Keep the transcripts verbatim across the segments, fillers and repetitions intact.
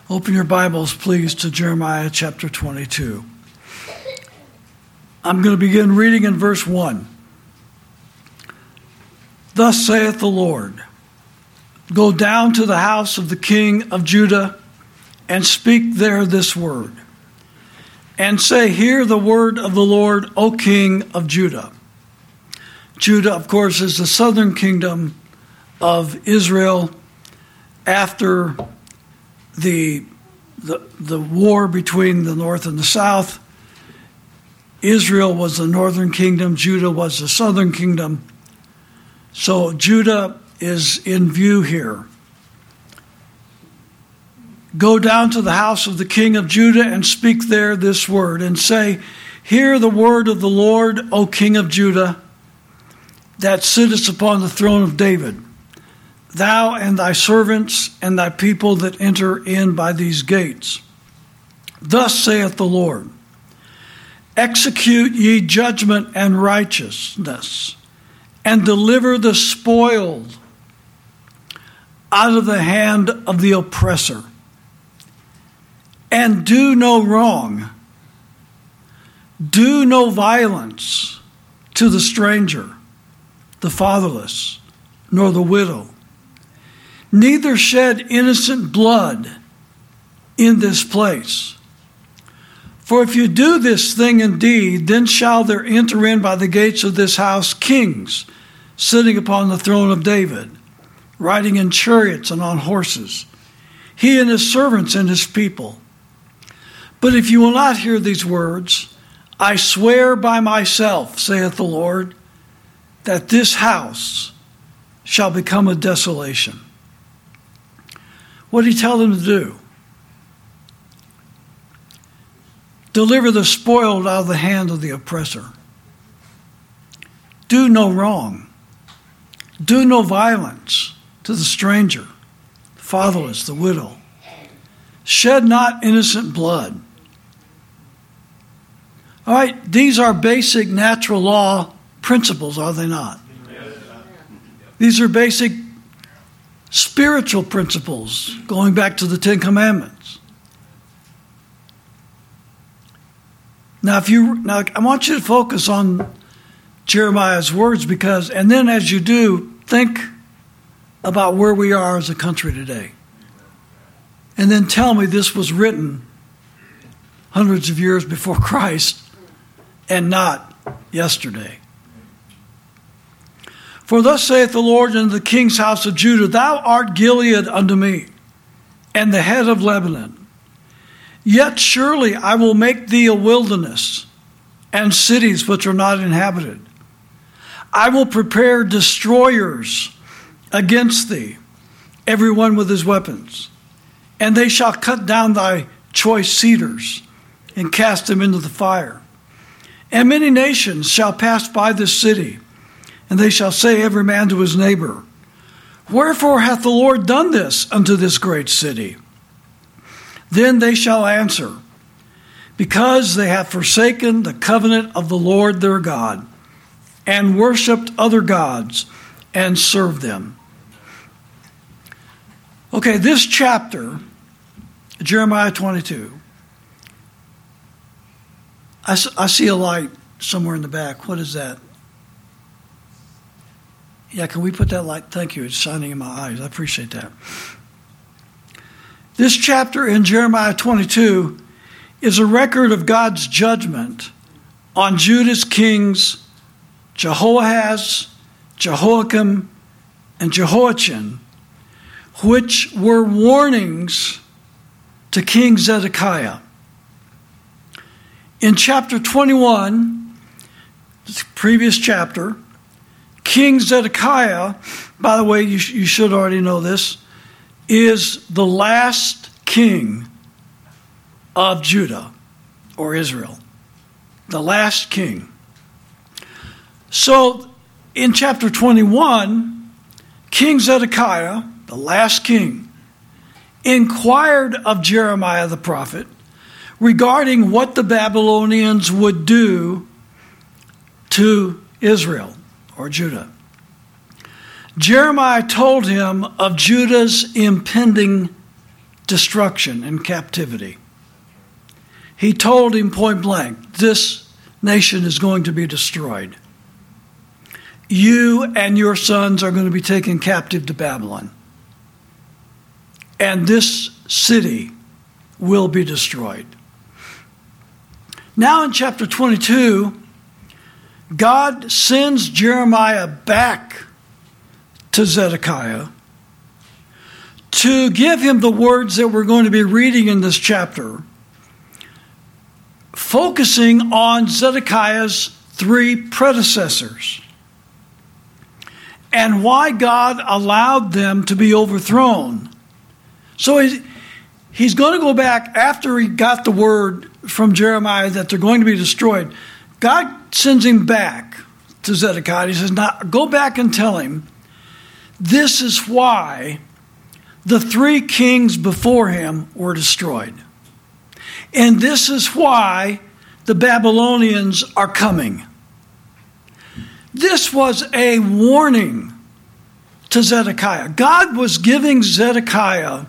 Open your Bibles, please, to Jeremiah chapter twenty-two. I'm going to begin reading in verse one. Thus saith the Lord, go down to the house of the king of Judah and speak there this word. And say, hear the word of the Lord, O king of Judah. Judah, of course, is the southern kingdom of Israel after the, the, the war between the north and the south. Israel was the northern kingdom. Judah was the southern kingdom. So Judah is in view here. Go down to the house of the king of Judah and speak there this word, and say, hear the word of the Lord, O king of Judah, that sittest upon the throne of David, thou and thy servants and thy people that enter in by these gates. Thus saith the Lord, execute ye judgment and righteousness, and deliver the spoiled out of the hand of the oppressor. And do no wrong, do no violence to the stranger, the fatherless, nor the widow. Neither shed innocent blood in this place. For if you do this thing indeed, then shall there enter in by the gates of this house kings sitting upon the throne of David, riding in chariots and on horses, he and his servants and his people. But if you will not hear these words, I swear by myself, saith the Lord, that this house shall become a desolation. What did he tell them to do? Deliver the spoiled out of the hand of the oppressor. Do no wrong. Do no violence to the stranger, the fatherless, the widow. Shed not innocent blood. All right, these are basic natural law principles, are they not? These are basic spiritual principles going back to the Ten Commandments. Now, if you now, I want you to focus on Jeremiah's words because, and then as you do, think about where we are as a country today. And then tell me this was written hundreds of years before Christ and not yesterday. For thus saith the Lord unto the king's house of Judah, thou art Gilead unto me, and the head of Lebanon. Yet surely I will make thee a wilderness, and cities which are not inhabited. I will prepare destroyers against thee, every one with his weapons. And they shall cut down thy choice cedars, and cast them into the fire. And many nations shall pass by this city, and they shall say every man to his neighbor, wherefore hath the Lord done this unto this great city? Then they shall answer, because they have forsaken the covenant of the Lord their God, and worshipped other gods, and served them. Okay, this chapter, Jeremiah twenty-two, I, I see a light somewhere in the back. What is that? Yeah, can we put that light? Thank you. It's shining in my eyes. I appreciate that. This chapter in Jeremiah twenty-two is a record of God's judgment on Judah's kings Jehoahaz, Jehoiakim, and Jehoiachin, which were warnings to King Zedekiah. In chapter twenty-one, the previous chapter, King Zedekiah, by the way, you, sh- you should already know this, is the last king of Judah or Israel. The last king. So in chapter twenty-one, King Zedekiah, the last king, inquired of Jeremiah the prophet regarding what the Babylonians would do to Israel or Judah. Jeremiah told him of Judah's impending destruction and captivity. He told him point blank, this nation is going to be destroyed. You and your sons are going to be taken captive to Babylon. And this city will be destroyed. Now in chapter twenty-two, God sends Jeremiah back to Zedekiah to give him the words that we're going to be reading in this chapter, focusing on Zedekiah's three predecessors and why God allowed them to be overthrown. So he's, he's going to go back after he got the word from Jeremiah that they're going to be destroyed. God sends him back to Zedekiah. He says, now go back and tell him, this is why the three kings before him were destroyed. And this is why the Babylonians are coming. This was a warning to Zedekiah. God was giving Zedekiah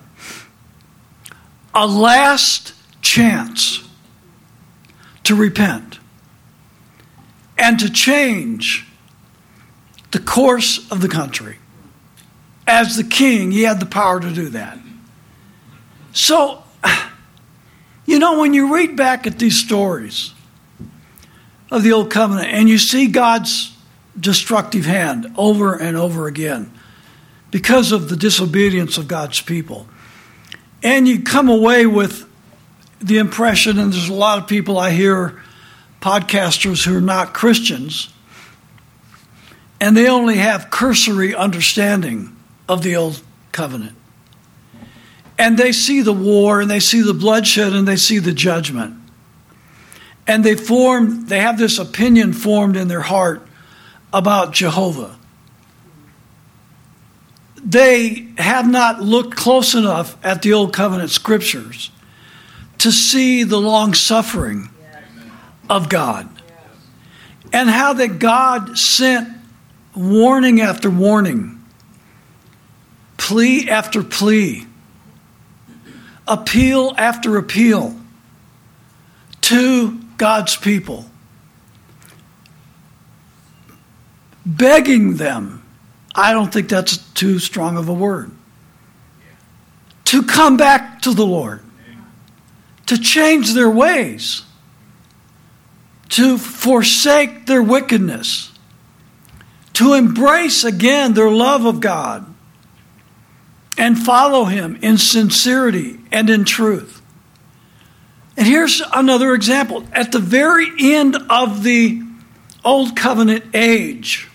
a last chance to repent and to change the course of the country. As the king, he had the power to do that. So, you know, when you read back at these stories of the Old Covenant and you see God's destructive hand over and over again because of the disobedience of God's people, and you come away with the impression, and there's a lot of people I hear, podcasters who are not Christians, and they only have cursory understanding of the Old Covenant. And they see the war, and they see the bloodshed, and they see the judgment. And they form, they have this opinion formed in their heart about Jehovah. They have not looked close enough at the Old Covenant scriptures to see the long suffering of God. And how that God sent warning after warning, plea after plea, appeal after appeal to God's people, begging them, I don't think that's too strong of a word, to come back to the Lord, to change their ways, to forsake their wickedness, to embrace again their love of God, and follow him in sincerity and in truth. And here's another example. At the very end of the Old Covenant age,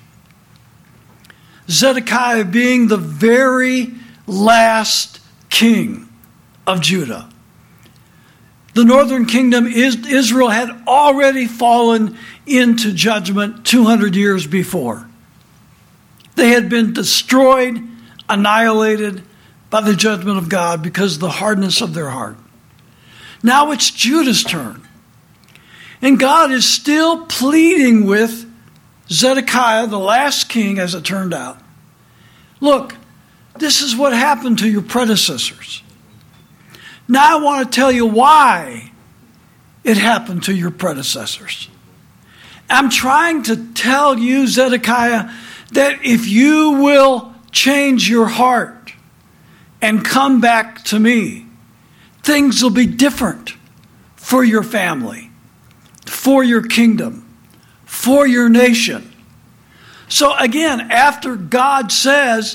Zedekiah being the very last king of Judah, the northern kingdom, Israel, had already fallen into judgment two hundred years before. They had been destroyed, annihilated by the judgment of God because of the hardness of their heart. Now it's Judah's turn. And God is still pleading with Zedekiah, the last king, as it turned out. Look, this is what happened to your predecessors. Now I want to tell you why it happened to your predecessors. I'm trying to tell you, Zedekiah, that if you will change your heart and come back to me, things will be different for your family, for your kingdom, for your nation. So again, after God says,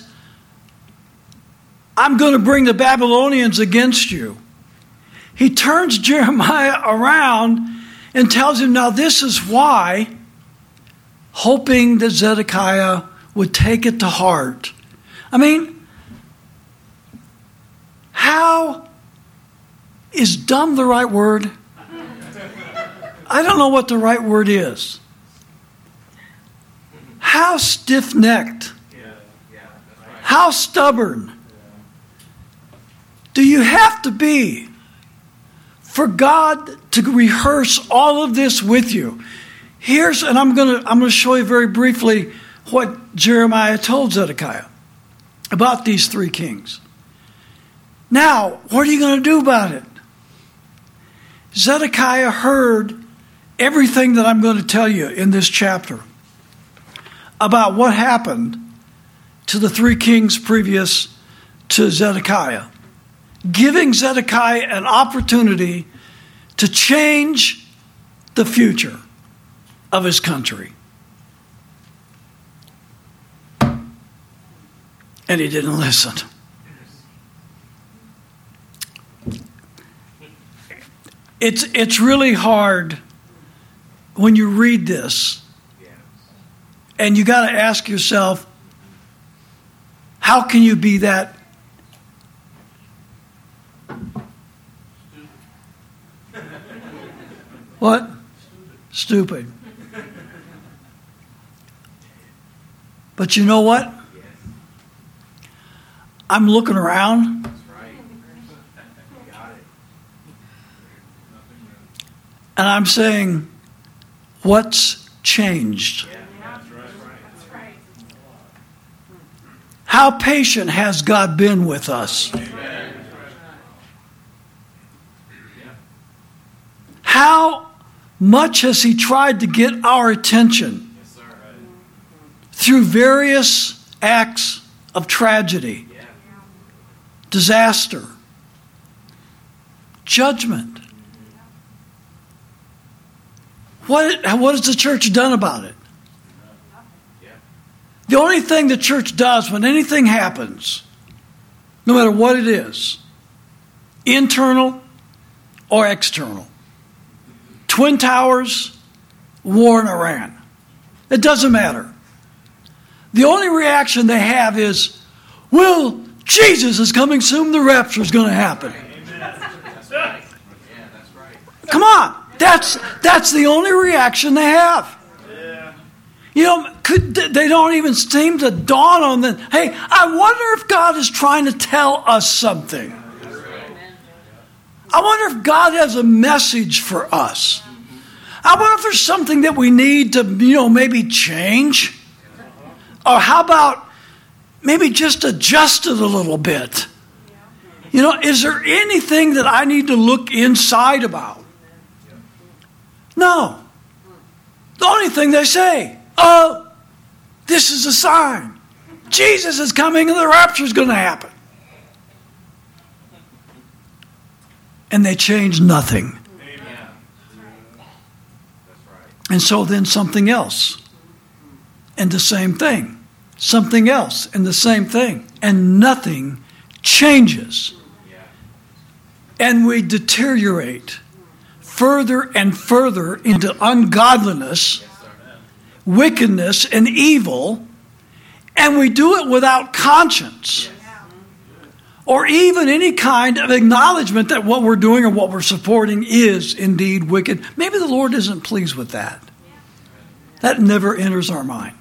I'm going to bring the Babylonians against you, he turns Jeremiah around and tells him, now this is why, hoping that Zedekiah would take it to heart. I mean, how is dumb the right word? I don't know what the right word is. How stiff-necked, how stubborn do you have to be for God to rehearse all of this with you? Here's, and I'm going to I'm going to show you very briefly what Jeremiah told Zedekiah about these three kings. Now, what are you going to do about it? Zedekiah heard everything that I'm going to tell you in this chapter about what happened to the three kings previous to Zedekiah, giving Zedekiah an opportunity to change the future of his country. And he didn't listen. It's, it's really hard when you read this, and you got to ask yourself, how can you be that? What? Stupid. But you know what? I'm looking around. And I'm saying, what's changed? How patient has God been with us? How much has He tried to get our attention through various acts of tragedy, disaster, judgment? What, what has the church done about it? The only thing the church does when anything happens, no matter what it is, internal or external, Twin Towers, war in Iran, it doesn't matter. The only reaction they have is, well, Jesus is coming soon, the rapture is going to happen. Come on. That's that's the only reaction they have. Yeah. You know, could, they don't even seem to dawn on them. Hey, I wonder if God is trying to tell us something. I wonder if God has a message for us. I wonder if there's something that we need to, you know, maybe change. Or how about maybe just adjust it a little bit? You know, is there anything that I need to look inside about? No. The only thing they say, oh, this is a sign. Jesus is coming and the rapture is going to happen. And they change nothing. Amen. And so then something else. And the same thing. Something else and the same thing. And nothing changes. And we deteriorate further and further into ungodliness, wickedness, and evil, and we do it without conscience or even any kind of acknowledgement that what we're doing or what we're supporting is indeed wicked. Maybe the Lord isn't pleased with that. That never enters our mind.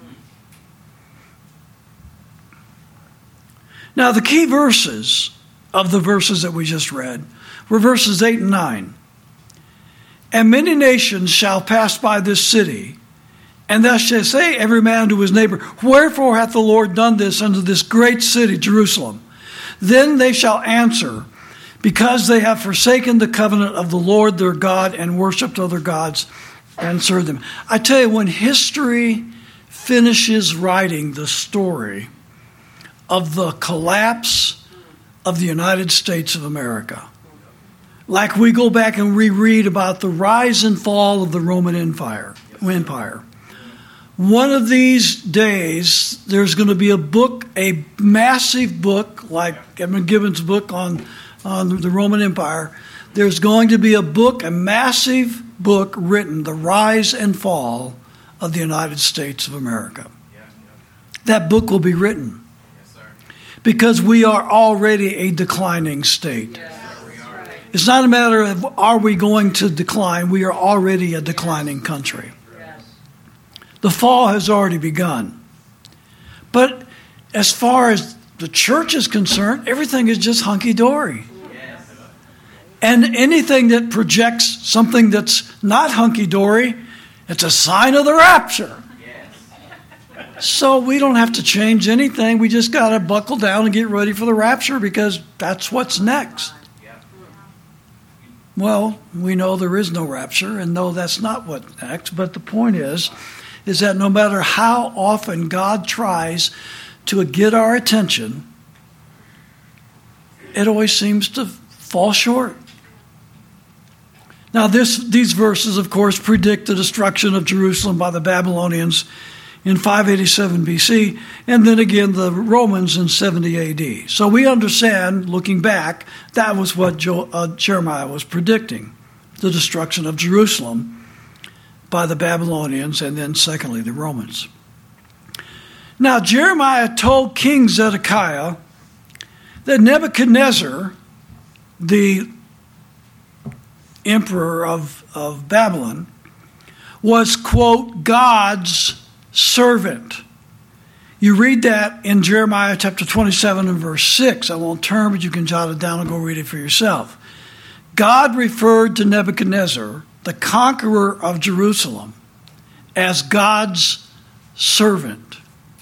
Now, the key verses of the verses that we just read were verses eight and nine. And many nations shall pass by this city, and thou shalt say every man to his neighbor, wherefore hath the Lord done this unto this great city, Jerusalem? Then they shall answer, because they have forsaken the covenant of the Lord their God and worshipped other gods and served them. I tell you, when history finishes writing the story of the collapse of the United States of America, like we go back and reread about the rise and fall of the Roman Empire. Empire. One of these days, there's going to be a book, a massive book, like Edmund Gibbon's book on, on the Roman Empire. There's going to be a book, a massive book written, The Rise and Fall of the United States of America. That book will be written because we are already a declining state. It's not a matter of are we going to decline. We are already a declining country. The fall has already begun. But as far as the church is concerned, everything is just hunky-dory. And anything that projects something that's not hunky-dory, it's a sign of the rapture. So we don't have to change anything. We just got to buckle down and get ready for the rapture because that's what's next. Well, we know there is no rapture and no, that's not what's next. But the point is, is that no matter how often God tries to get our attention, it always seems to fall short. Now, this, these verses, of course, predict the destruction of Jerusalem by the Babylonians in five eighty-seven B C, and then again the Romans in seventy A D. So we understand, looking back, that was what jo- uh, Jeremiah was predicting, the destruction of Jerusalem by the Babylonians, and then secondly, the Romans. Now, Jeremiah told King Zedekiah that Nebuchadnezzar, the emperor of, of Babylon, was, quote, God's servant. You read that in Jeremiah chapter twenty-seven and verse six. I won't turn, but you can jot it down and go read it for yourself. God referred to Nebuchadnezzar, the conqueror of Jerusalem, as God's servant.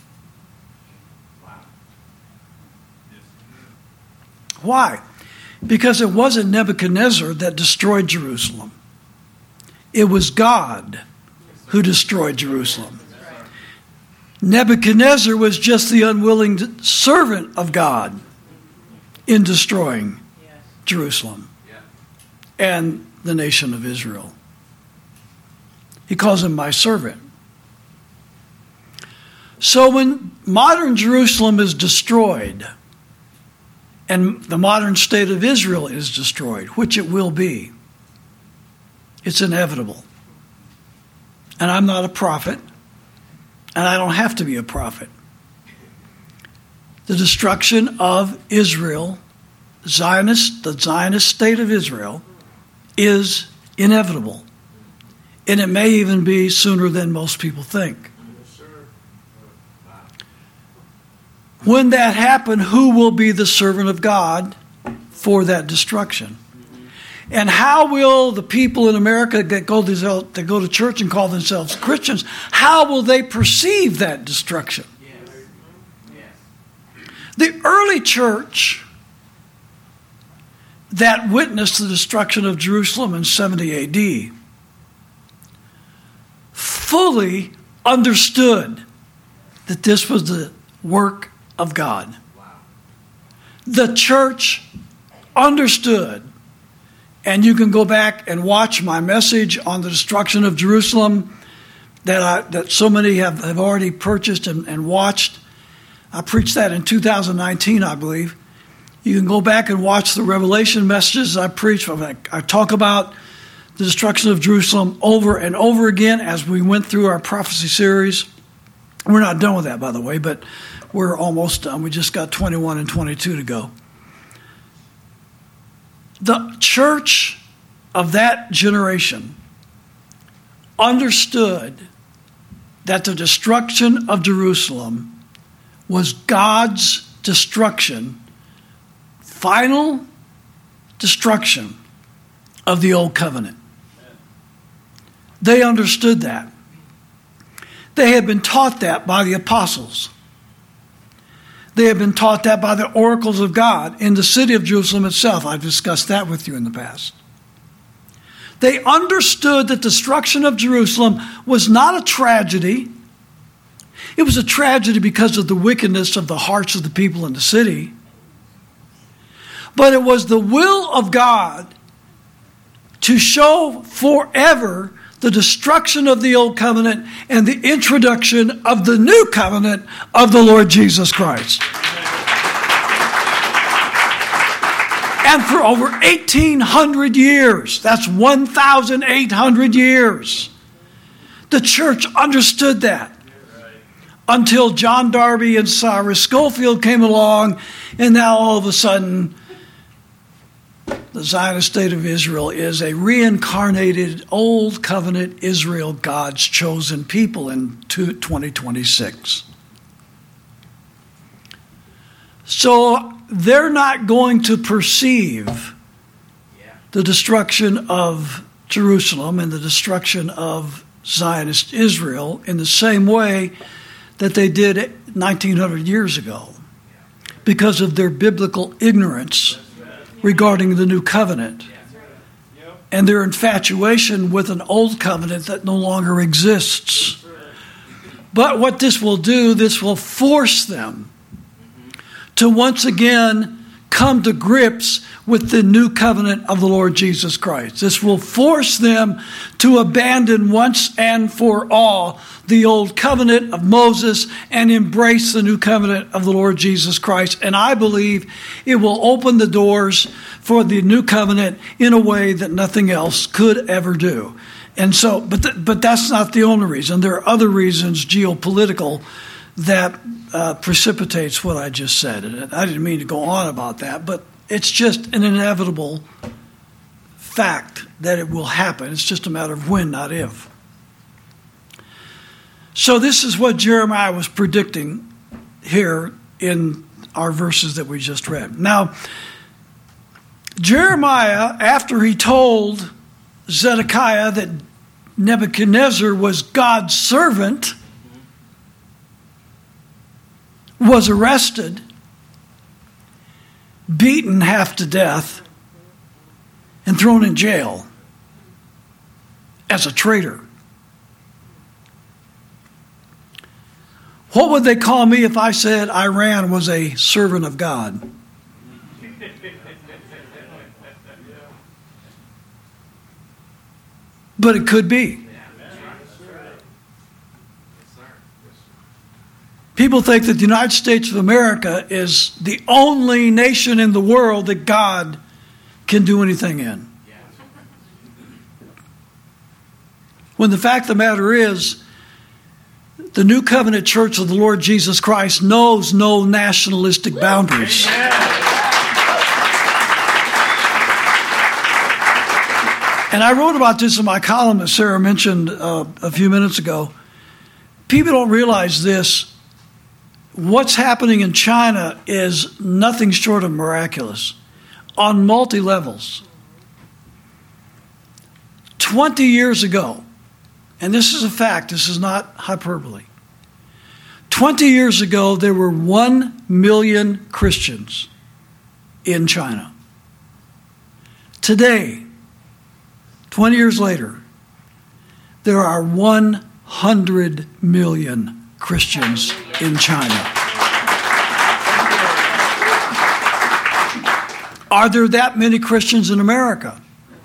Why? Because it wasn't Nebuchadnezzar that destroyed Jerusalem. It was God who destroyed Jerusalem. Nebuchadnezzar was just the unwilling servant of God in destroying Jerusalem and the nation of Israel. He calls him my servant. So when modern Jerusalem is destroyed and the modern state of Israel is destroyed, which it will be, it's inevitable. And I'm not a prophet. And I don't have to be a prophet. The destruction of Israel, Zionist, the Zionist state of Israel, is inevitable. And it may even be sooner than most people think. When that happens, who will be the servant of God for that destruction? And how will the people in America that go, that go to church and call themselves Christians, how will they perceive that destruction? Yes. Yes. The early church that witnessed the destruction of Jerusalem in seventy A D fully understood that this was the work of God. Wow. The church understood. And you can go back and watch my message on the destruction of Jerusalem that I, that so many have, have already purchased and, and watched. I preached that in two thousand nineteen, I believe. You can go back and watch the Revelation messages I preach. I, I talk about the destruction of Jerusalem over and over again as we went through our prophecy series. We're not done with that, by the way, but we're almost done. We just got twenty-one and twenty-two to go. The church of that generation understood that the destruction of Jerusalem was God's destruction, final destruction of the old covenant. They understood that. They had been taught that by the apostles. They have been taught that by the oracles of God in the city of Jerusalem itself. I've discussed that with you in the past. They understood that the destruction of Jerusalem was not a tragedy. It was a tragedy because of the wickedness of the hearts of the people in the city. But it was the will of God to show forever the destruction of the old covenant and the introduction of the new covenant of the Lord Jesus Christ. And for over eighteen hundred years, that's one thousand eight hundred years, the church understood that. Until John Darby and Cyrus Schofield came along, and now all of a sudden, the Zionist state of Israel is a reincarnated old covenant Israel, God's chosen people in twenty twenty-six. So they're not going to perceive the destruction of Jerusalem and the destruction of Zionist Israel in the same way that they did nineteen hundred years ago because of their biblical ignorance regarding the new covenant and their infatuation with an old covenant that no longer exists. But what this will do, this will force them to once again come to grips with the new covenant of the Lord Jesus Christ. This will force them to abandon once and for all the old covenant of Moses and embrace the new covenant of the Lord Jesus Christ. And I believe it will open the doors for the new covenant in a way that nothing else could ever do. And so, but th- but that's not the only reason. There are other reasons, geopolitical, that uh, precipitates what I just said. And I didn't mean to go on about that, but it's just an inevitable fact that it will happen. It's just a matter of when, not if. So this is what Jeremiah was predicting here in our verses that we just read. Now, Jeremiah, after he told Zedekiah that Nebuchadnezzar was God's servant, was arrested, beaten half to death, and thrown in jail as a traitor. What would they call me if I said Iran was a servant of God? But it could be. People think that the United States of America is the only nation in the world that God can do anything in. When the fact of the matter is, the New Covenant Church of the Lord Jesus Christ knows no nationalistic boundaries. And I wrote about this in my column that Sarah mentioned uh, a few minutes ago. People don't realize this. What's happening in China is nothing short of miraculous on multi levels. twenty years ago, and this is a fact, this is not hyperbole. twenty years ago, there were one million Christians in China. Today, twenty years later, there are one hundred million Christians in China. Are there that many Christians in America?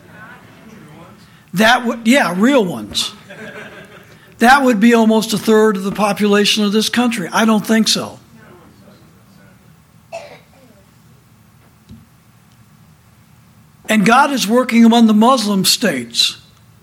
That would, yeah, real ones. That would be almost a third of the population of this country. I don't think so. And God is working among the Muslim states.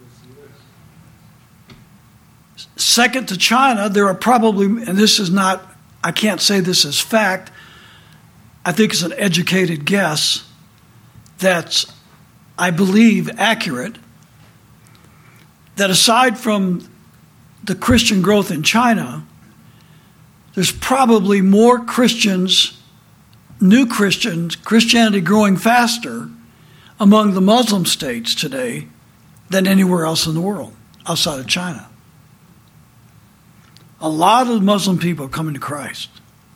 Second to China, there are probably, and this is not, I can't say this as fact, I think it's an educated guess that's, I believe, accurate, that aside from the Christian growth in China, there's probably more Christians, new Christians, Christianity growing faster among the Muslim states today than anywhere else in the world outside of China. A lot of Muslim people are coming to Christ.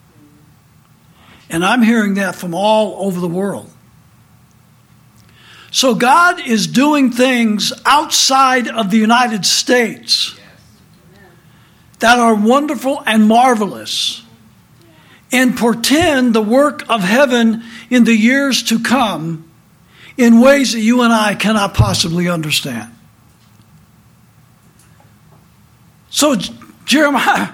And I'm hearing that from all over the world. So God is doing things outside of the United States that are wonderful and marvelous and portend the work of heaven in the years to come in ways that you and I cannot possibly understand. So, Jeremiah,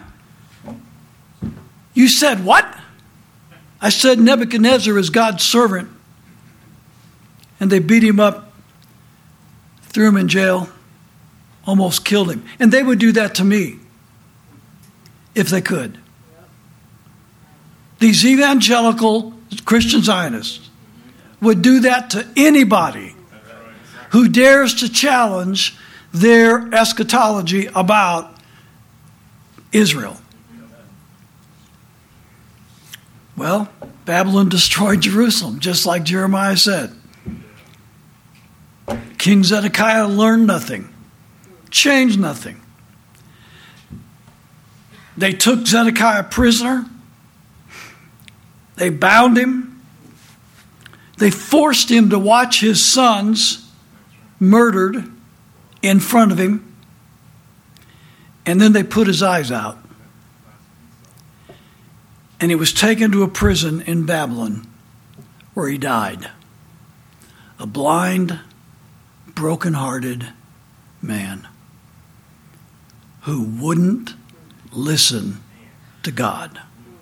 you said what? I said Nebuchadnezzar is God's servant. And they beat him up, threw him in jail, almost killed him. And they would do that to me if they could. These evangelical Christian Zionists would do that to anybody who dares to challenge their eschatology about Israel. Well, Babylon destroyed Jerusalem, just like Jeremiah said. King Zedekiah learned nothing, changed nothing. They took Zedekiah prisoner. They bound him. They forced him to watch his sons murdered in front of him. And then they put his eyes out. And he was taken to a prison in Babylon where he died. A blind, broken-hearted man who wouldn't listen to God.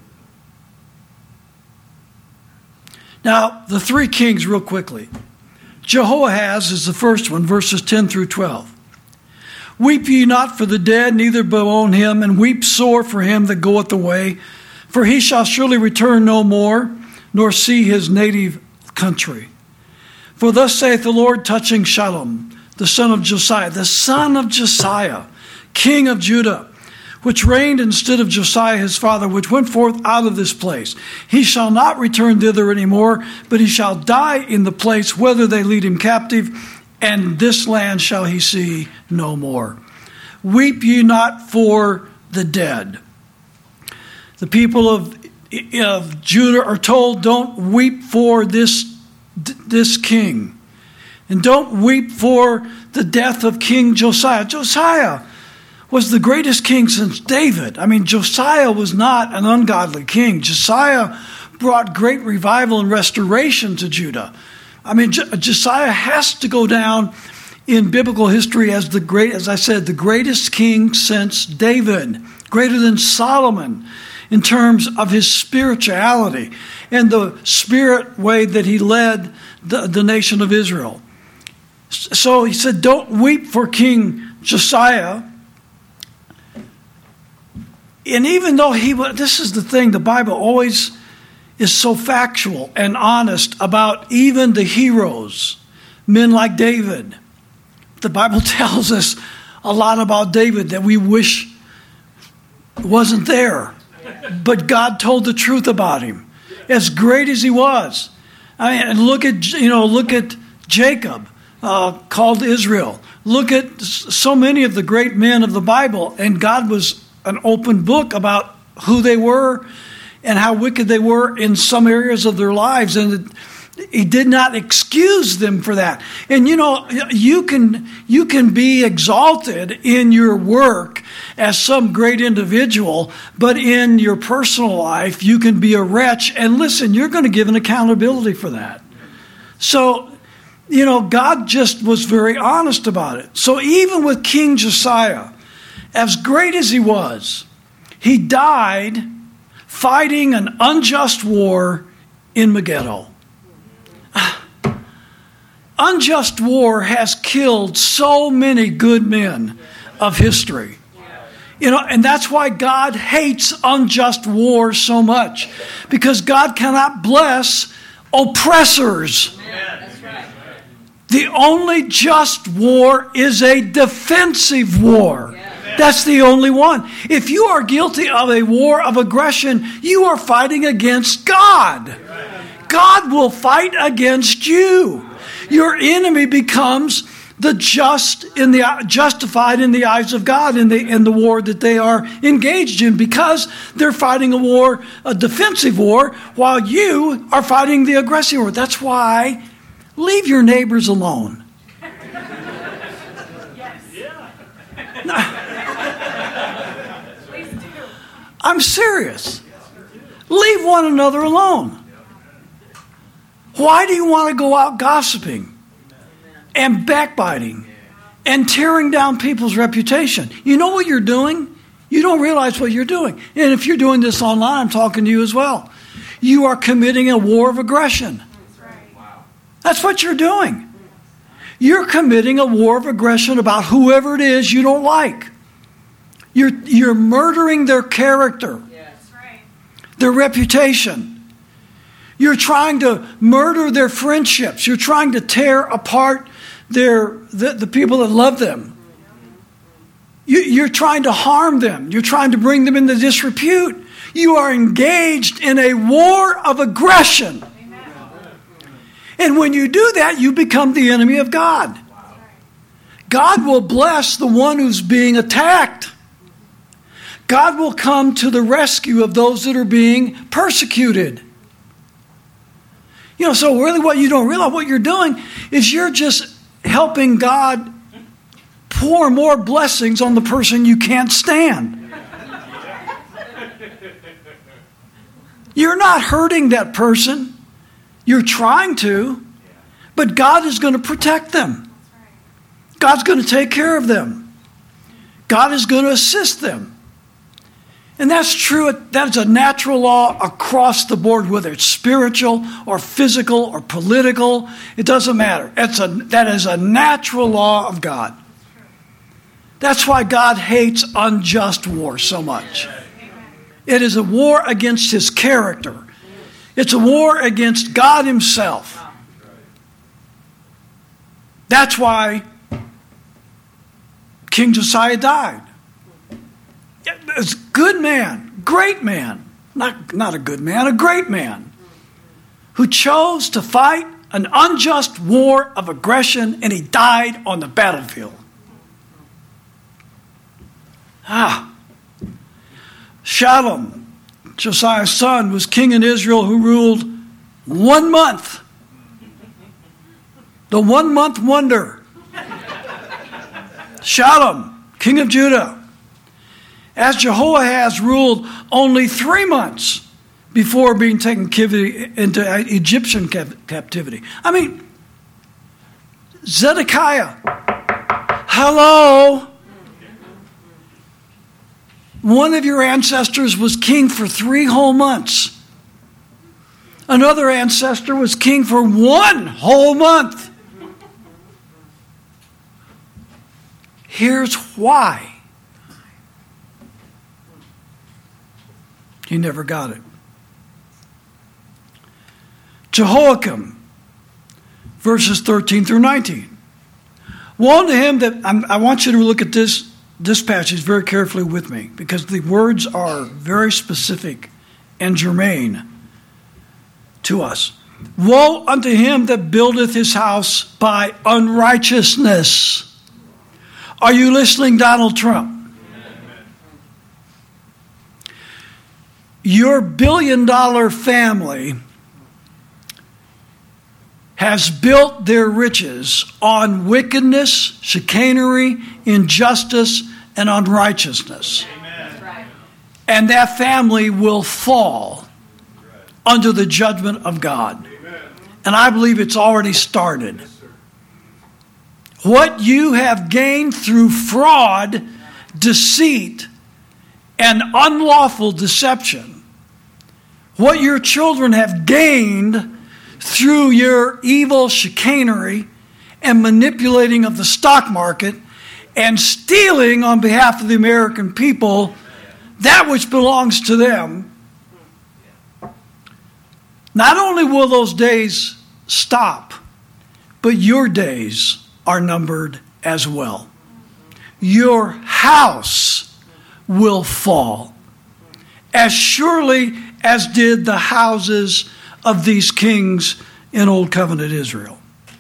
Now, the three kings real quickly. Jehoahaz is the first one, verses ten through twelve. Weep ye not for the dead, neither bemoan him, and weep sore for him that goeth away, for he shall surely return no more, nor see his native country. For thus saith the Lord touching Shallum, the son of Josiah, the son of Josiah, king of Judah, which reigned instead of Josiah his father, which went forth out of this place. He shall not return thither any more, but he shall die in the place whither they lead him captive, and this land shall he see no more. Weep ye not for the dead. The people of, of Judah are told, don't weep for this, this king. And don't weep for the death of King Josiah. Josiah was the greatest king since David. I mean, Josiah was not an ungodly king. Josiah brought great revival and restoration to Judah. I mean, Josiah has to go down in biblical history as the great, as I said, the greatest king since David, greater than Solomon in terms of his spirituality and the spirit way that he led the, the nation of Israel. So he said, don't weep for King Josiah. And even though he was, this is the thing, the Bible always is so factual and honest about even the heroes, men like David. The Bible tells us a lot about David that we wish wasn't there. But God told the truth about him. As great as he was. I mean, and look at, you know, look at Jacob, uh, called Israel. Look at so many of the great men of the Bible. And God was an open book about who they were and how wicked they were in some areas of their lives. And he did not excuse them for that. And you know, you can you can be exalted in your work as some great individual, but in your personal life, you can be a wretch. And listen, you're going to give an accountability for that. So, you know, God just was very honest about it. So even with King Josiah, as great as he was, he died fighting an unjust war in Megiddo. Unjust war has killed so many good men of history. You know, and that's why God hates unjust war so much. Because God cannot bless oppressors. That's right. The only just war is a defensive war. That's the only one. If you are guilty of a war of aggression, you are fighting against God. God will fight against you. Your enemy becomes the just in the justified in the eyes of God in the in the war that they are engaged in, because they're fighting a war, a defensive war, while you are fighting the aggressive war. That's why leave your neighbors alone. I'm serious. Leave one another alone. Why do you want to go out gossiping and backbiting and tearing down people's reputation? You know what you're doing? You don't realize what you're doing. And if you're doing this online, I'm talking to you as well. You are committing a war of aggression. That's what you're doing. You're committing a war of aggression about whoever it is you don't like. You're, you're murdering their character, their reputation. You're trying to murder their friendships. You're trying to tear apart their the, the people that love them. You, you're trying to harm them. You're trying to bring them into disrepute. You are engaged in a war of aggression. And when you do that, you become the enemy of God. God will bless the one who's being attacked. God will come to the rescue of those that are being persecuted. You know, so really what you don't realize, what you're doing is you're just helping God pour more blessings on the person you can't stand. You're not hurting that person. You're trying to, but God is going to protect them. God's going to take care of them. God is going to assist them. And that's true. That is a natural law across the board, whether it's spiritual or physical or political. It doesn't matter. It's a, that is a natural law of God. That's why God hates unjust war so much. It is a war against his character. It's a war against God himself. That's why King Josiah died. It's a good man, great man, not, not a good man, a great man, who chose to fight an unjust war of aggression, and he died on the battlefield. Ah. Shallum, Josiah's son, was king in Israel who ruled one month. The one month wonder. Shallum, king of Judah. As Jehoahaz ruled only three months before being taken into Egyptian captivity. I mean, Zedekiah, hello. One of your ancestors was king for three whole months. Another ancestor was king for one whole month. Here's why. He never got it. Jehoiakim, verses thirteen through nineteen. Woe to him that, I'm, I want you to look at this, this passage very carefully with me, because the words are very specific and germane to us. Woe unto him that buildeth his house by unrighteousness. Are you listening, Donald Trump? Your billion dollar family has built their riches on wickedness, chicanery, injustice, and unrighteousness. Amen. And that family will fall under the judgment of God. Amen. And I believe it's already started. Yes, what you have gained through fraud, deceit, and unlawful deception, what your children have gained through your evil chicanery and manipulating of the stock market and stealing on behalf of the American people that which belongs to them, not only will those days stop, but your days are numbered as well. Your house will fall as surely as did the houses of these kings in Old Covenant Israel.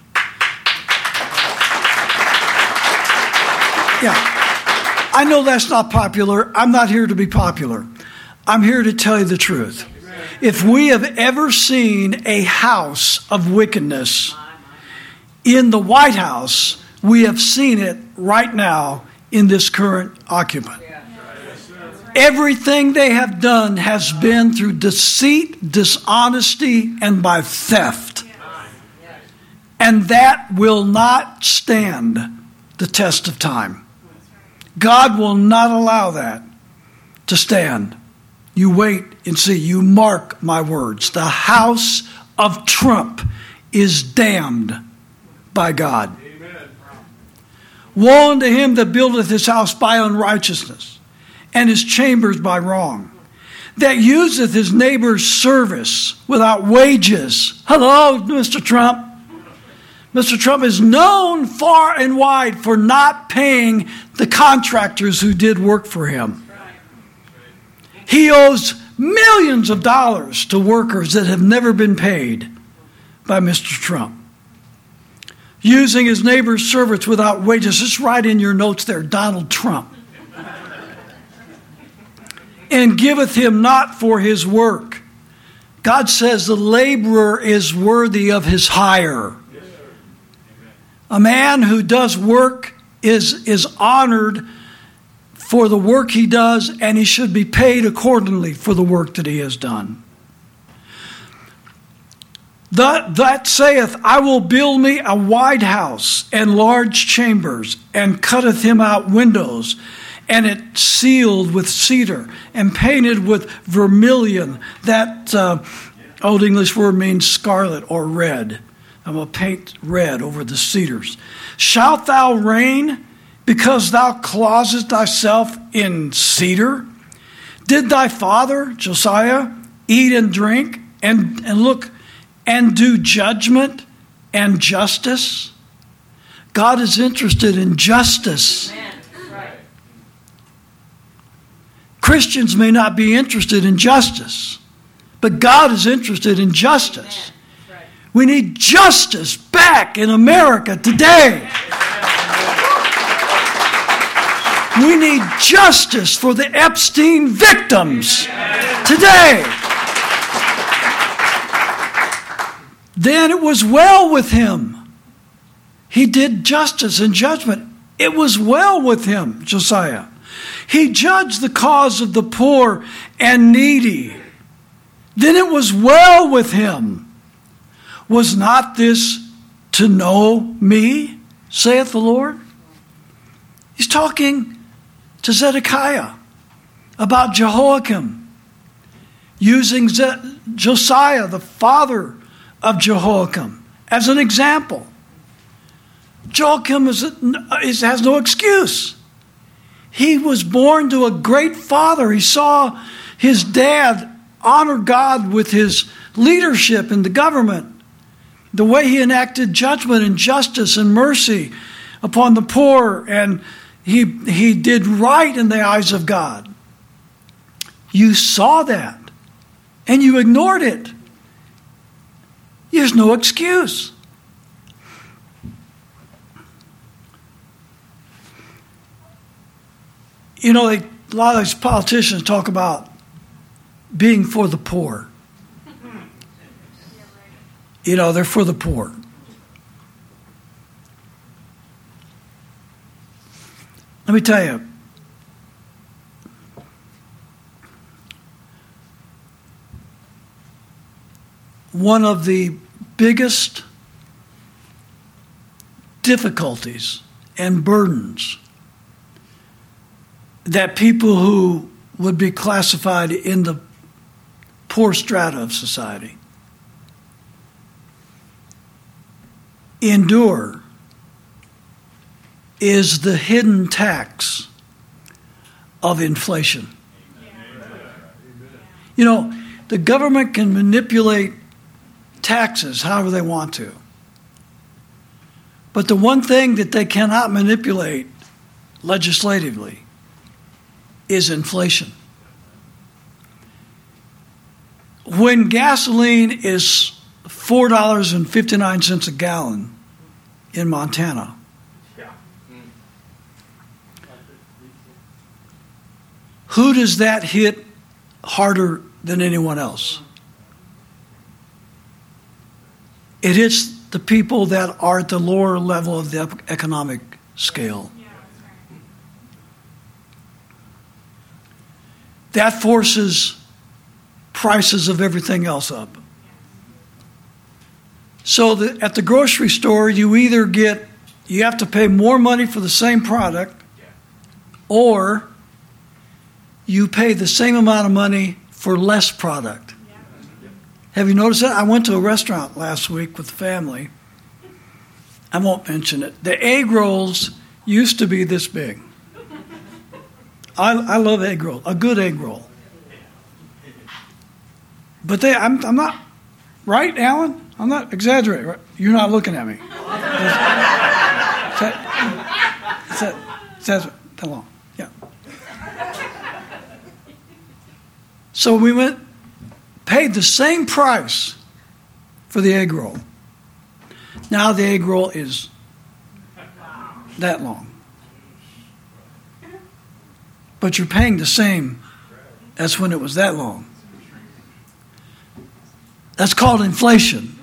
Yeah, I know that's not popular. I'm not here to be popular. I'm here to tell you the truth. If we have ever seen a house of wickedness in the White House, we have seen it right now in this current occupant. Everything they have done has been through deceit, dishonesty, and by theft. And that will not stand the test of time. God will not allow that to stand. You wait and see. You mark my words. The house of Trump is damned by God. Amen. Woe unto him that buildeth his house by unrighteousness, and his chambers by wrong, that useth his neighbor's service without wages. Hello, Mister Trump. Mister Trump is known far and wide for not paying the contractors who did work for him. He owes millions of dollars to workers that have never been paid by Mister Trump. Using his neighbor's servants without wages. Just write in your notes there, Donald Trump. and giveth him not for his work. God says the laborer is worthy of his hire. A man who does work is, is honored for the work he does, and he should be paid accordingly for the work that he has done. That, that saith, I will build me a wide house and large chambers, and cutteth him out windows, and it sealed with cedar, and painted with vermilion. That uh, Old English word means scarlet or red. I'm going to paint red over the cedars. Shalt thou reign because thou closest thyself in cedar? Did thy father, Josiah, eat and drink, and, and look, and do judgment and justice? God is interested in justice. Amen. Right. Christians may not be interested in justice, but God is interested in justice. Right. We need justice back in America today. We need justice for the Epstein victims today. Then it was well with him. He did justice and judgment. It was well with him, Josiah. He judged the cause of the poor and needy. Then it was well with him. Was not this to know me, saith the Lord? He's talking to Zedekiah about Jehoiakim, using Ze- Josiah, the father of Jehoiakim, as an example. Joachim is, is, has no excuse. He was born to a great father. He saw his dad honor God with his leadership in the government, the way he enacted judgment and justice and mercy upon the poor, and he, he did right in the eyes of God. You saw that, and you ignored it. There's no excuse. You know, they, a lot of these politicians talk about being for the poor. You know, they're for the poor. Let me tell you, one of the biggest difficulties and burdens that people who would be classified in the poor strata of society endure is the hidden tax of inflation. You know, the government can manipulate taxes however they want to. But the one thing that they cannot manipulate legislatively is inflation. When gasoline is four dollars and fifty-nine cents a gallon in Montana, who does that hit harder than anyone else? It hits the people that are at the lower level of the economic scale. That forces prices of everything else up. So that at the grocery store, you either get, you have to pay more money for the same product, or you pay the same amount of money for less product. Have you noticed that? I went to a restaurant last week with the family. I won't mention it. The egg rolls used to be this big. I, I love egg roll, a good egg roll. But they, I'm, I'm not, right, Alan? I'm not exaggerating. Right? You're not looking at me. Is that, is that, is that, that long? Yeah. So we went, paid the same price for the egg roll. Now the egg roll is that long. But you're paying the same That's when it was that long. That's called inflation.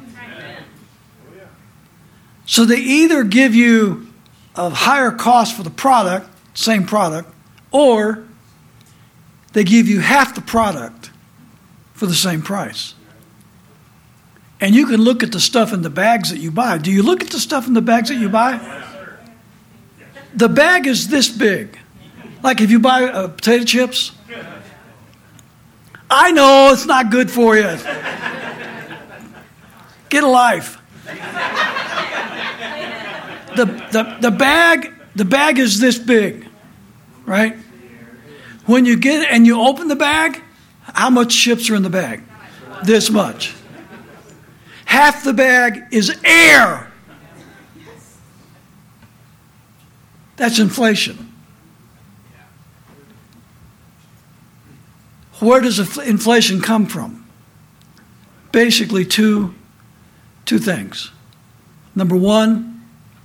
So they either give you a higher cost for the product, same product, or they give you half the product for the same price. And you can look at the stuff in the bags that you buy. Do you look at the stuff in the bags that you buy? The bag is this big. Like if you buy uh, potato chips. I know it's not good for you. Get a life. The, the, the bag, the bag is this big, right? When you get it and you open the bag, how much chips are in the bag? This much. Half the bag is air. That's inflation. Where does inflation come from? Basically two, two things. Number one,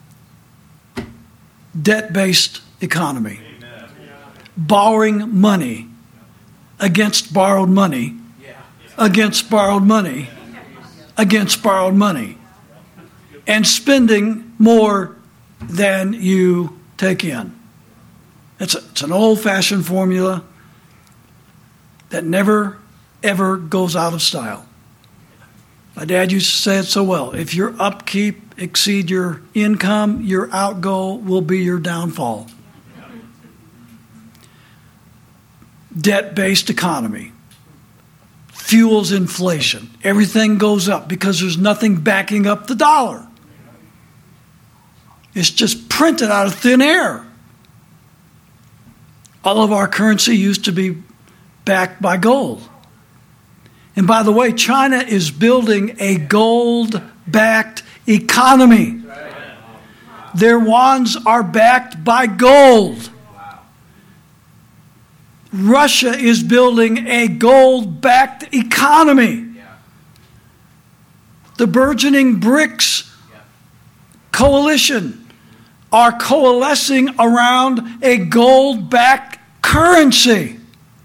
debt-based economy. Borrowing money against borrowed money, against borrowed money, against borrowed money, and spending more than you take in. It's, a, it's an old-fashioned formula that never, ever goes out of style. My dad used to say it so well. If your upkeep exceed your income, your outgo will be your downfall. Debt-based economy fuels inflation. Everything goes up because there's nothing backing up the dollar. It's just printed out of thin air. All of our currency used to be backed by gold. And by the way, China is building a gold-backed economy. Their wands are backed by gold. Russia is building a gold-backed economy. The burgeoning BRICS coalition are coalescing around a gold-backed currency.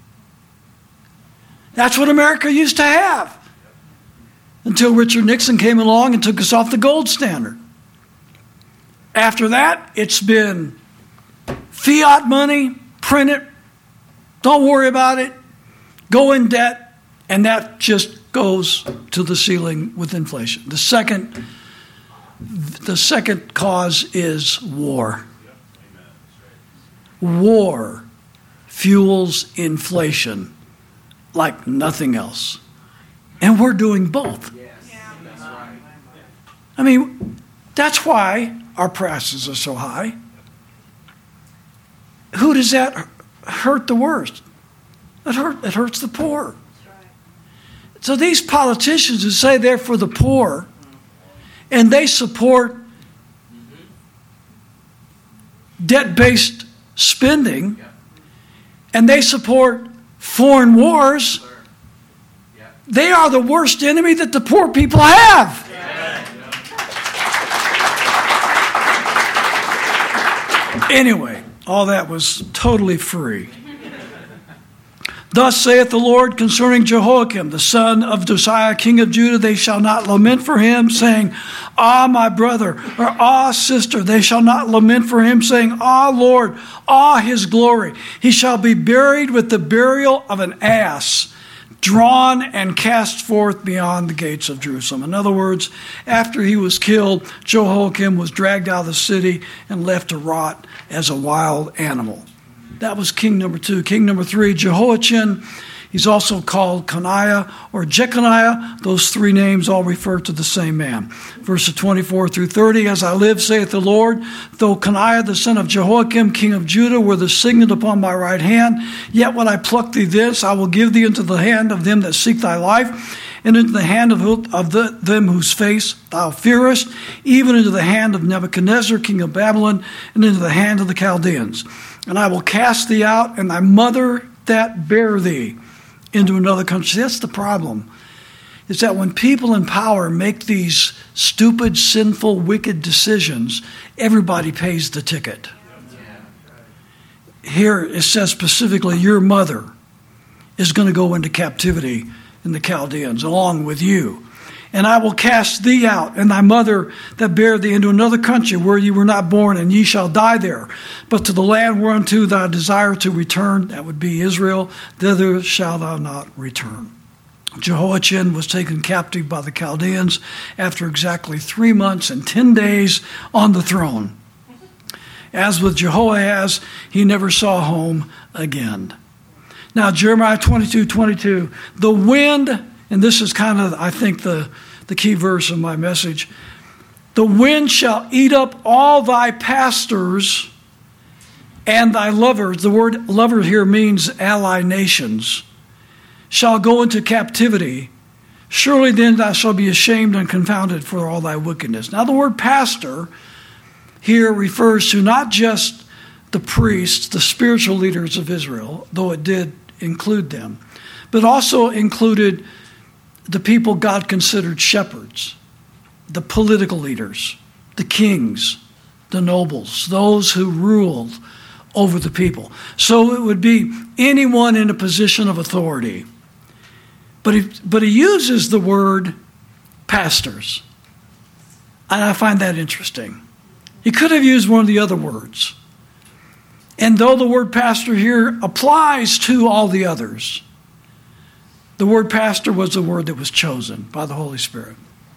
That's what America used to have until Richard Nixon came along and took us off the gold standard. After that, it's been fiat money, print it, don't worry about it, go in debt, and that just goes to the ceiling with inflation. The second, the second cause is war. War fuels inflation like nothing else. And we're doing both. I mean, that's why our prices are so high. Who does that hurt the worst? It, hurt, it hurts the poor. So these politicians who say they're for the poor and they support debt-based spending and they support foreign wars, they are the worst enemy that the poor people have. Anyway, all that was totally free. Thus saith the Lord concerning Jehoiakim, the son of Josiah, king of Judah, they shall not lament for him, saying, Ah, my brother, or Ah, sister. They shall not lament for him, saying, Ah, Lord, ah, his glory. He shall be buried with the burial of an ass, drawn and cast forth beyond the gates of Jerusalem. In other words, after he was killed, Jehoiakim was dragged out of the city and left to rot as a wild animal. That was king number two. King number three, Jehoiachin. He's also called Coniah or Jeconiah. Those three names all refer to the same man. Verses twenty-four through thirty, As I live, saith the Lord, though Coniah the son of Jehoiakim, king of Judah, were the signet upon my right hand, yet when I pluck thee thence, I will give thee into the hand of them that seek thy life, and into the hand of, of the, them whose face thou fearest, even into the hand of Nebuchadnezzar, king of Babylon, and into the hand of the Chaldeans. And I will cast thee out, and thy mother that bare thee, into another country. That's the problem. Is that when people in power make these stupid, sinful, wicked decisions, everybody pays the ticket. Here it says specifically, your mother is going to go into captivity in the Chaldeans, along with you. And I will cast thee out, and thy mother that bare thee into another country where ye were not born, and ye shall die there. But to the land whereunto thou desire to return, that would be Israel, thither shalt thou not return. Jehoiachin was taken captive by the Chaldeans after exactly three months and ten days on the throne. As with Jehoahaz, he never saw home again. Now, Jeremiah twenty-two twenty-two, the wind, and this is kind of, I think, the, the key verse of my message. The wind shall eat up all thy pastors and thy lovers. The word lover here means ally nations. Shall go into captivity. Surely then thou shalt be ashamed and confounded for all thy wickedness. Now the word pastor here refers to not just the priests, the spiritual leaders of Israel, though it did include them, but also included the people God considered shepherds, the political leaders, the kings, the nobles, those who ruled over the people. So it would be anyone in a position of authority. But he, but he uses the word pastors. And I find that interesting. He could have used one of the other words. And though the word pastor here applies to all the others, the word pastor was the word that was chosen by the Holy Spirit.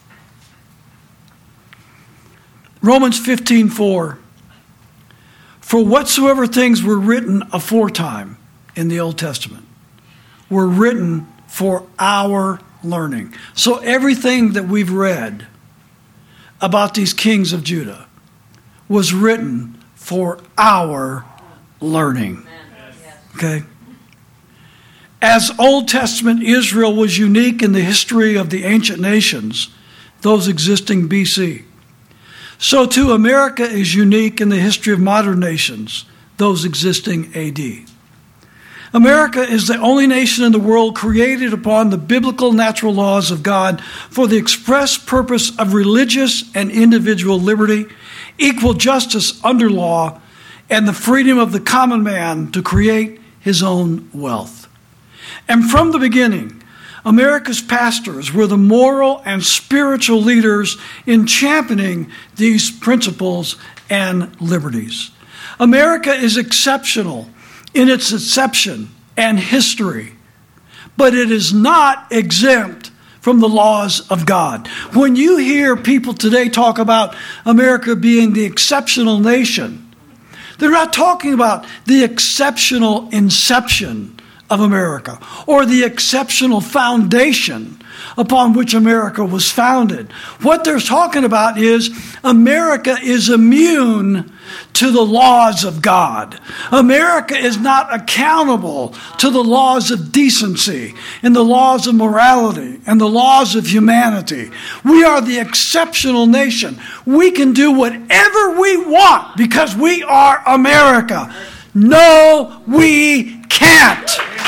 Romans fifteen four. For whatsoever things were written aforetime in the Old Testament were written for our learning. So everything that we've read about these kings of Judah was written for our learning. Okay? As Old Testament Israel was unique in the history of the ancient nations, those existing B C, so too America is unique in the history of modern nations, those existing A D. America is the only nation in the world created upon the biblical natural laws of God for the express purpose of religious and individual liberty, equal justice under law, and the freedom of the common man to create his own wealth. And from the beginning, America's pastors were the moral and spiritual leaders in championing these principles and liberties. America is exceptional in its inception and history, but it is not exempt from the laws of God. When you hear people today talk about America being the exceptional nation, they're not talking about the exceptional inception of America or the exceptional foundation upon which America was founded. What they're talking about is America is immune to the laws of God. America is not accountable to the laws of decency and the laws of morality and the laws of humanity. We are the exceptional nation. We can do whatever we want because we are America. No, we can't.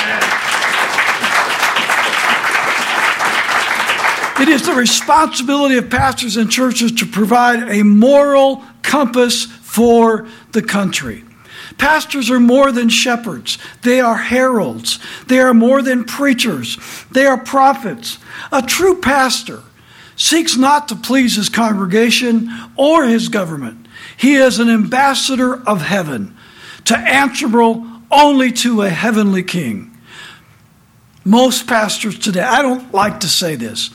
It is the responsibility of pastors and churches to provide a moral compass for the country. Pastors are more than shepherds. They are heralds. They are more than preachers. They are prophets. A true pastor seeks not to please his congregation or his government. He is an ambassador of heaven, to answerable only to a heavenly king. Most pastors today, I don't like to say this,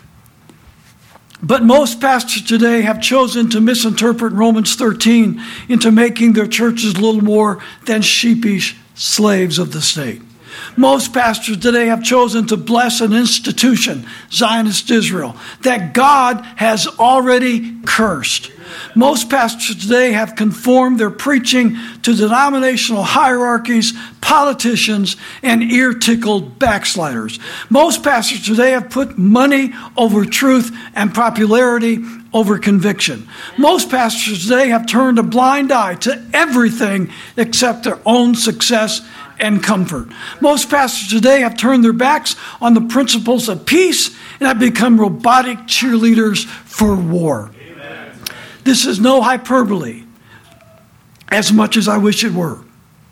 but most pastors today have chosen to misinterpret Romans thirteen into making their churches little more than sheepish slaves of the state. Most pastors today have chosen to bless an institution, Zionist Israel, that God has already cursed. Most pastors today have conformed their preaching to denominational hierarchies, politicians, and ear-tickled backsliders. Most pastors today have put money over truth and popularity over conviction. Most pastors today have turned a blind eye to everything except their own success and comfort. Most pastors today have turned their backs on the principles of peace and have become robotic cheerleaders for war. Amen. This is no hyperbole, as much as I wish it were.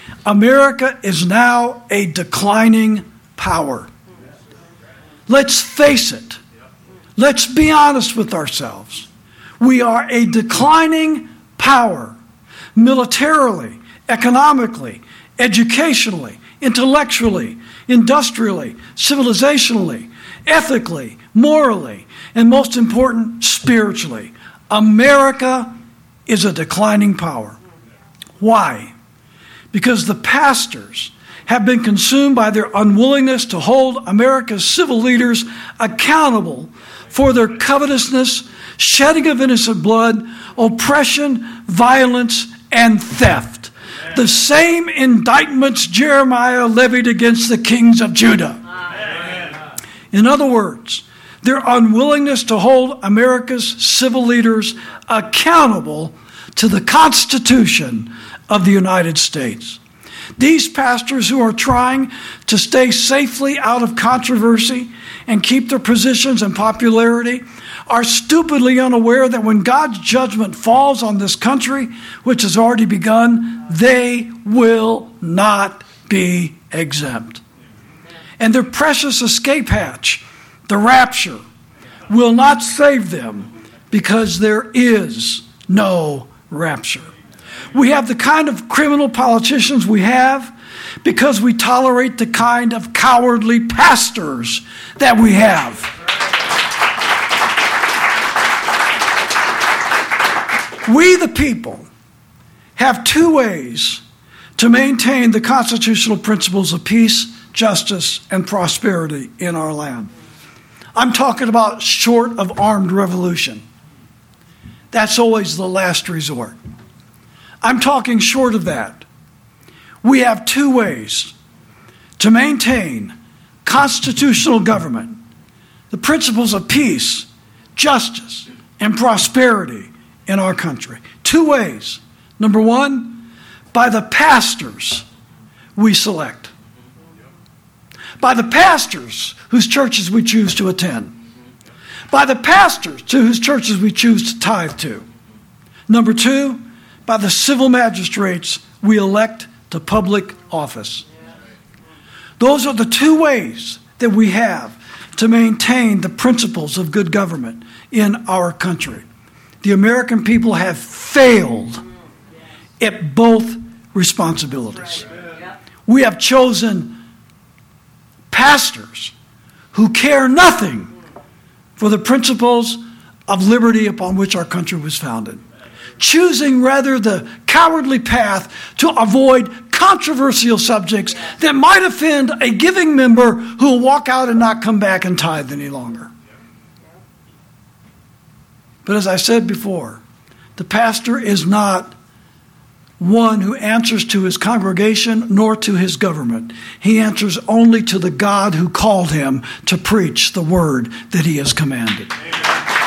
America is now a declining power. Let's face it. Let's be honest with ourselves. We are a declining power, militarily, economically, educationally, intellectually, industrially, civilizationally, ethically, morally, and most important, spiritually. America is a declining power. Why? Because the pastors have been consumed by their unwillingness to hold America's civil leaders accountable for their covetousness, shedding of innocent blood, oppression, violence, and theft. The same indictments Jeremiah levied against the kings of Judah. Amen. In other words, their unwillingness to hold America's civil leaders accountable to the Constitution of the United States. These pastors who are trying to stay safely out of controversy and keep their positions and popularity are stupidly unaware that when God's judgment falls on this country, which has already begun, they will not be exempt. And their precious escape hatch, the rapture, will not save them because there is no rapture. We have the kind of criminal politicians we have because we tolerate the kind of cowardly pastors that we have. We, the people, have two ways to maintain the constitutional principles of peace, justice, and prosperity in our land. I'm talking about short of armed revolution. That's always the last resort. I'm talking short of that. We have two ways to maintain constitutional government, the principles of peace, justice, and prosperity in our country. Two ways. Number one, by the pastors we select. By the pastors whose churches we choose to attend. By the pastors to whose churches we choose to tithe to. Number two, by the civil magistrates we elect to public office. Those are the two ways that we have to maintain the principles of good government in our country. The American people have failed at both responsibilities. We have chosen pastors who care nothing for the principles of liberty upon which our country was founded, choosing rather the cowardly path to avoid controversial subjects that might offend a giving member who will walk out and not come back and tithe any longer. But as I said before, the pastor is not one who answers to his congregation nor to his government. He answers only to the God who called him to preach the word that he has commanded. Amen.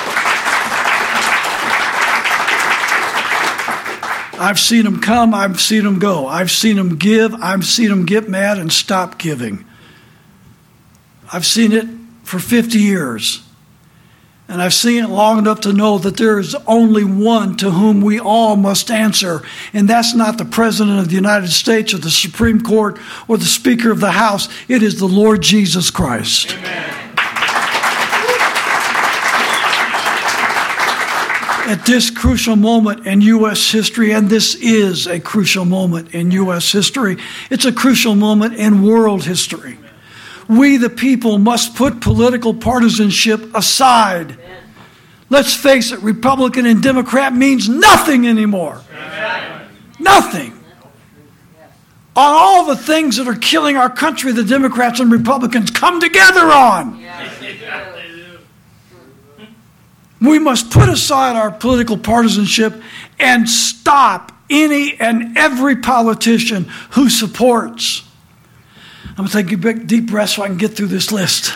I've seen him come, I've seen him go. I've seen him give, I've seen him get mad and stop giving. I've seen it for fifty years. And I've seen it long enough to know that there is only one to whom we all must answer. And that's not the President of the United States or the Supreme Court or the Speaker of the House. It is the Lord Jesus Christ. Amen. At this crucial moment in U S history, and this is a crucial moment in U S history, it's a crucial moment in world history. We, the people, must put political partisanship aside. Amen. Let's face it, Republican and Democrat means nothing anymore. Amen. Nothing. On all the things that are killing our country, the Democrats and Republicans come together on. Yes. We must put aside our political partisanship and stop any and every politician who supports. I'm going to take a big deep breath so I can get through this list.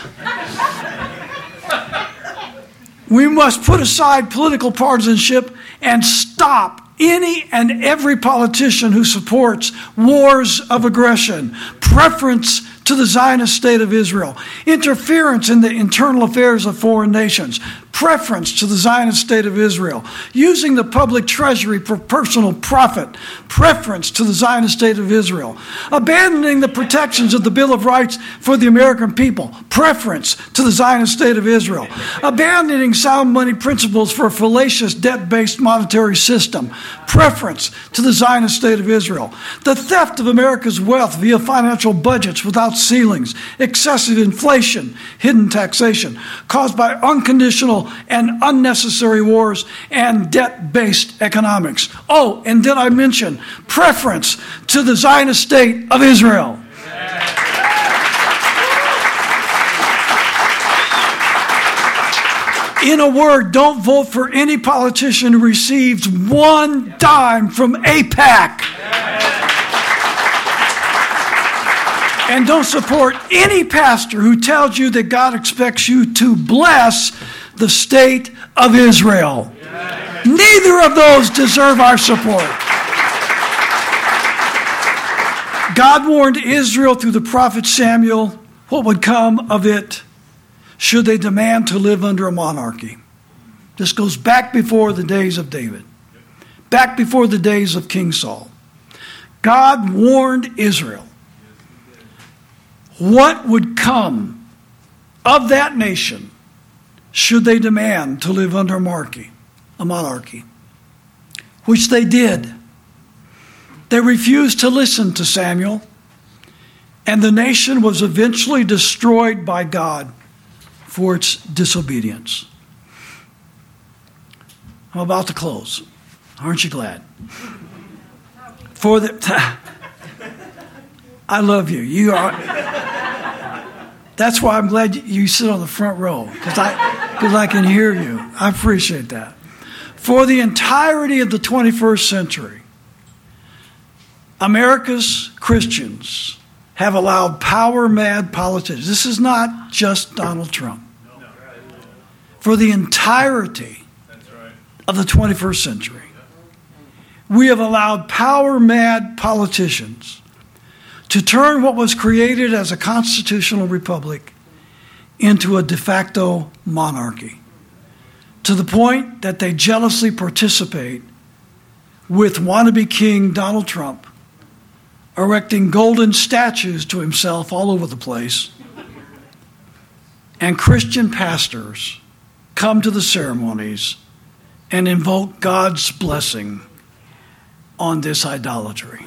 We must put aside political partisanship and stop any and every politician who supports wars of aggression, preference to the Zionist state of Israel, interference in the internal affairs of foreign nations, preference to the Zionist state of Israel, using the public treasury for personal profit, preference to the Zionist state of Israel, abandoning the protections of the Bill of Rights for the American people, preference to the Zionist state of Israel, abandoning sound money principles for a fallacious debt-based monetary system, preference to the Zionist state of Israel, the theft of America's wealth via financial budgets without ceilings, excessive inflation, hidden taxation, caused by unconditional and unnecessary wars, and debt-based economics. Oh, and did I mention preference to the Zionist state of Israel? In a word, don't vote for any politician who receives one dime from AIPAC. And don't support any pastor who tells you that God expects you to bless the state of Israel. Neither of those deserve our support. God warned Israel through the prophet Samuel what would come of it should they demand to live under a monarchy. This goes back before the days of David, back before the days of King Saul. God warned Israel what would come of that nation should they demand to live under a monarchy, a monarchy, which they did. They refused to listen to Samuel, and the nation was eventually destroyed by God for its disobedience. I'm about to close. Aren't you glad? For the I love you. You are. That's why I'm glad you sit on the front row, because I because I can hear you. I appreciate that. For the entirety of the twenty-first century, America's Christians have allowed power-mad politicians. This is not just Donald Trump. For the entirety of the twenty-first century, we have allowed power-mad politicians to turn what was created as a constitutional republic into a de facto monarchy, to the point that they jealously participate with wannabe King Donald Trump, erecting golden statues to himself all over the place, and Christian pastors come to the ceremonies and invoke God's blessing on this idolatry.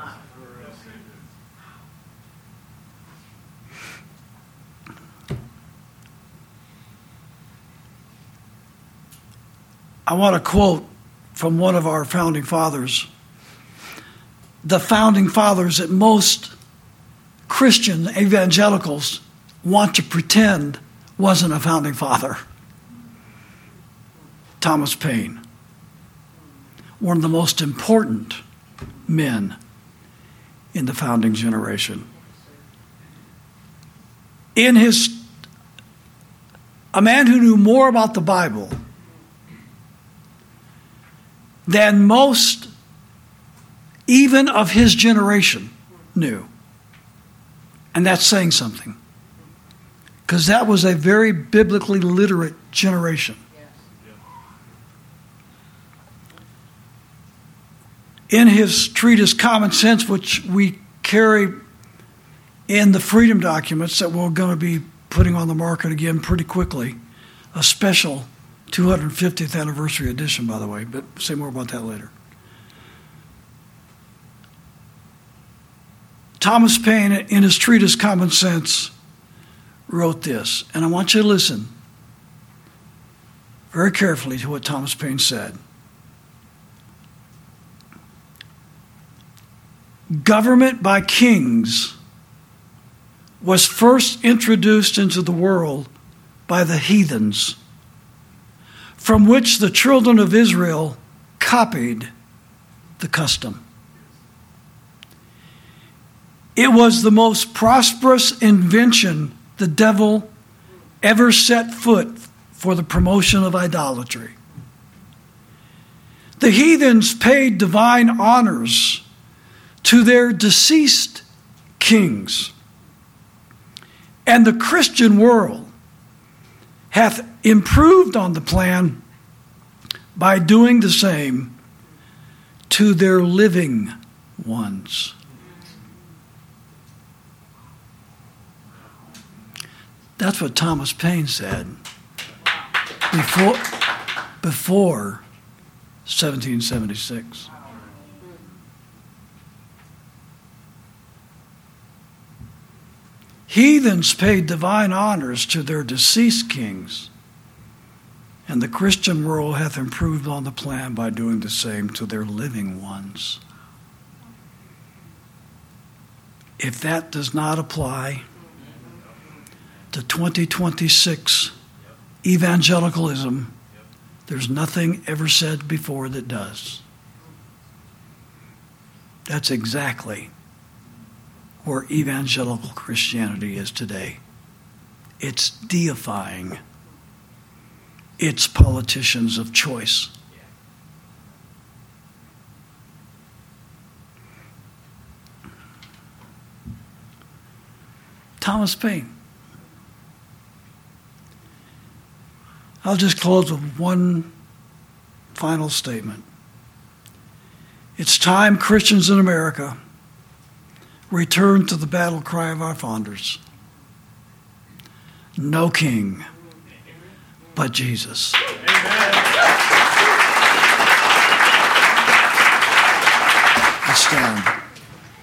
I want to quote from one of our founding fathers, the founding fathers that most Christian evangelicals want to pretend wasn't a founding father. Thomas Paine, one of the most important men in the founding generation. In his, a man who knew more about the Bible than most even of his generation knew. And that's saying something, because that was a very biblically literate generation. In his treatise, Common Sense, which we carry in the Freedom Documents that we're going to be putting on the market again pretty quickly, a special two hundred fiftieth anniversary edition, by the way, but say more about that later. Thomas Paine, in his treatise, Common Sense, wrote this, and I want you to listen very carefully to what Thomas Paine said. Government by kings was first introduced into the world by the heathens, from which the children of Israel copied the custom. It was the most prosperous invention the devil ever set foot for the promotion of idolatry. The heathens paid divine honors to their deceased kings, and the Christian world hath improved on the plan by doing the same to their living ones. That's what Thomas Paine said before, before seventeen seventy-six. Heathens paid divine honors to their deceased kings, and the Christian world hath improved on the plan by doing the same to their living ones. If that does not apply to twenty twenty-six evangelicalism, there's nothing ever said before that does. That's exactly where evangelical Christianity is today. It's deifying its politicians of choice. Thomas Paine. I'll just close with one final statement. It's time Christians in America return to the battle cry of our founders. No king but Jesus. Amen. Let's stand.